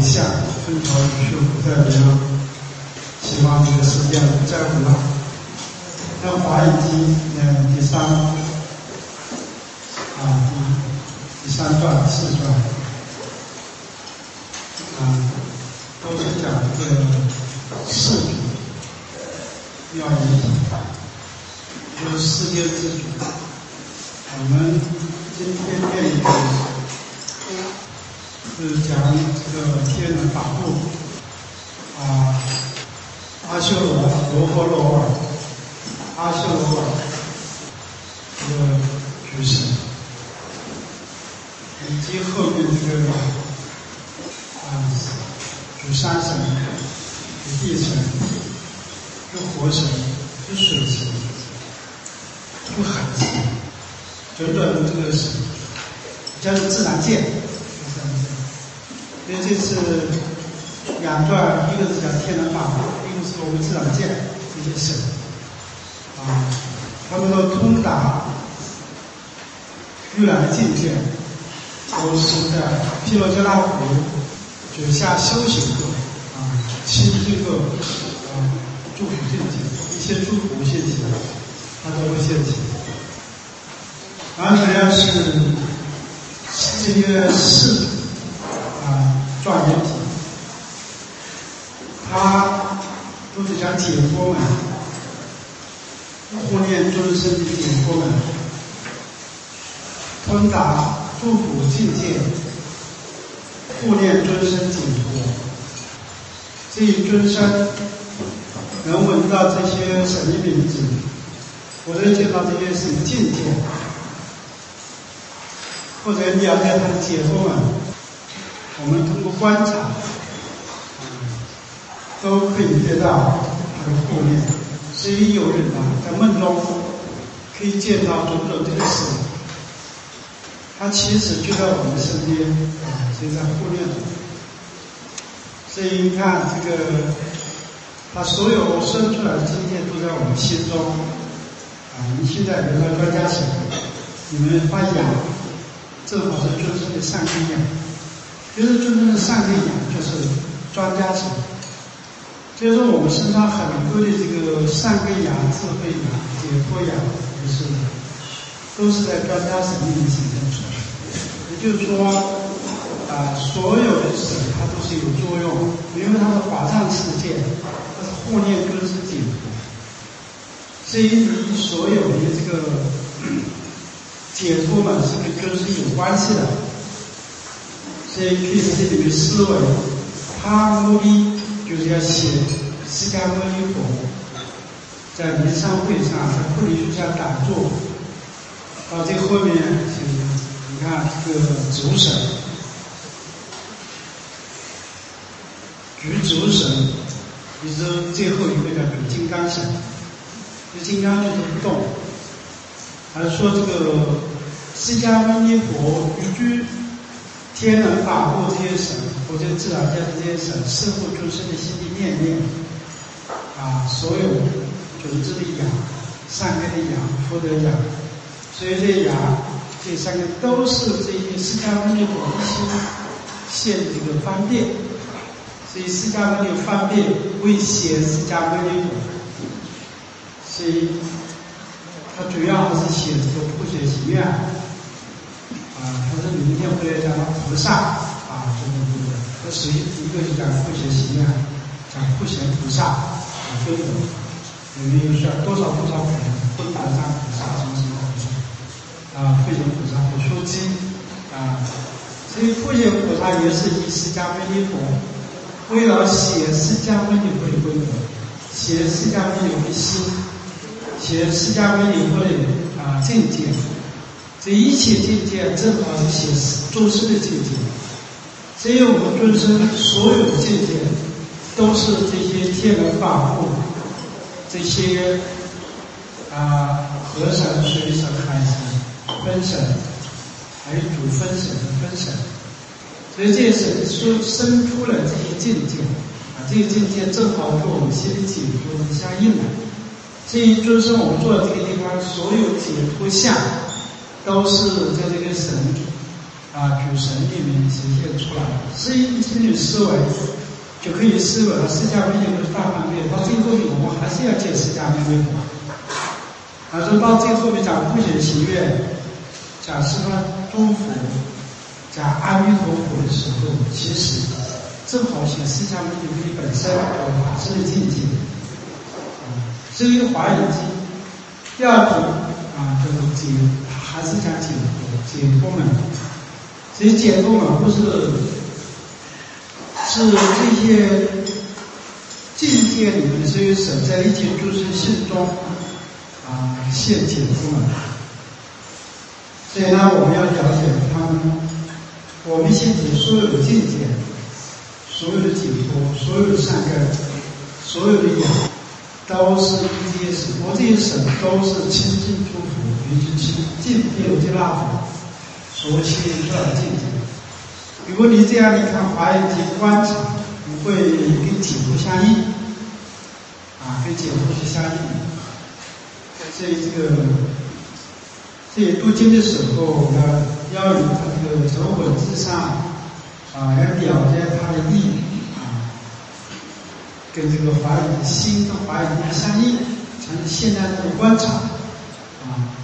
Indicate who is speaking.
Speaker 1: 相，分朝与修不在人，希望这个世界不在乎了。那《华严经》第三段、四段都是讲这个世主要一体，就是世界之主。我们今天念一个是讲这个天人法部阿修罗诃罗尔、阿修罗尔这个居士，以及后面这个主山神、主地神、主火神、主水神、主海神，种种这个神叫做自然界。因为这是两段，一个是讲天人法部，一个是我们自然界这些神他们都通达如来的境界，都是在毗罗遮那湖九下修行过亲近过诸佛现前，一些诸佛现前，他都会现前。然后主要是这个世庄严体，他都是讲解脱门，护念众生的解脱门，通达诸佛境界，护念众生解脱。这一众生能闻到这些神的名字，或者见到这些神的境界，或者了解他的解脱门，我们通过观察都可以得到他的护念。所以有人在梦中可以见到种种这个神，他其实就在我们身边就在护念着。所以你看这个他所有生出来的境界都在我们心中你现在比如说专家神，你们发痒，正好是众生的善根痒，就是众生的善根痒就是专家神。就是说我们身上很多的这个善根痒、智慧痒、解脱痒，就是都是在专家神里面显现出来的。也就是说所有的神它都是有作用，因为它的法藏世界，它是护念众生解脱，所以你所有的这个解脱嘛是跟众生有关系的。所以可以在这里面思维，他目的就是要写释迦牟尼佛在莲山会上，在菩提树下打坐，到这后面你看这个主神、主神，你说最后一个叫主金刚神，这金刚就是不动。还说这个释迦牟尼佛于居天人法部这些神，或者自然界的这些神，摄护众生的心地念念所有种子的养、善根的养、福德养，所以这养这三个都是这些释迦牟尼佛一心现的这个方便。所以释迦牟尼方便为显释迦牟尼佛，所以他主要还是写这个普贤行愿他是明天会讲菩萨这属于一个是讲普贤行愿，讲普贤菩萨分的，里面有多少菩萨，不达上菩萨什么什么菩萨普贤菩萨普殊基所以普贤菩萨也是以释迦牟尼佛为了写释迦牟尼佛的功德，写释迦牟尼佛的心，写释迦牟尼佛的境界，这一切境界正好是写众生的境界。所以我们众生所有的境界都是这些天人法部，这些河神、水神、海神、分神，还有主分神的分神。所以这也是生出了这些境界这些境界正好跟我们心理解脱是相应的。所以众生我们坐在这个地方，所有解脱相都是在这个神主神里面呈现出来，是一种思维，就可以思维了。释迦牟尼佛是大方面，到最后面我们还是要见释迦牟尼佛。说到最后面讲不显行愿，讲十方诸佛，讲阿弥陀佛的时候，其实正好显释迦牟尼佛本身有法身的境界。这一个华严经，第二题就是解，还是讲解脱，解脱门。所以解脱门不是这些境界里面所有神在一切诸生心中现解脱门。所以呢，我们要了解他们，我们现在所有的境界，所有的解脱，所有的善根，所有的养，都是依这些神，我这些神都是清净诸佛，也就是净六界那佛所显出来的境界。如果你这样你看华严经观察，你会跟解脱相应，跟解脱是相应的。所以读经的时候要有它这个从文字上要了解它的意义跟这个华严的心跟华严的相应，才能现在的观察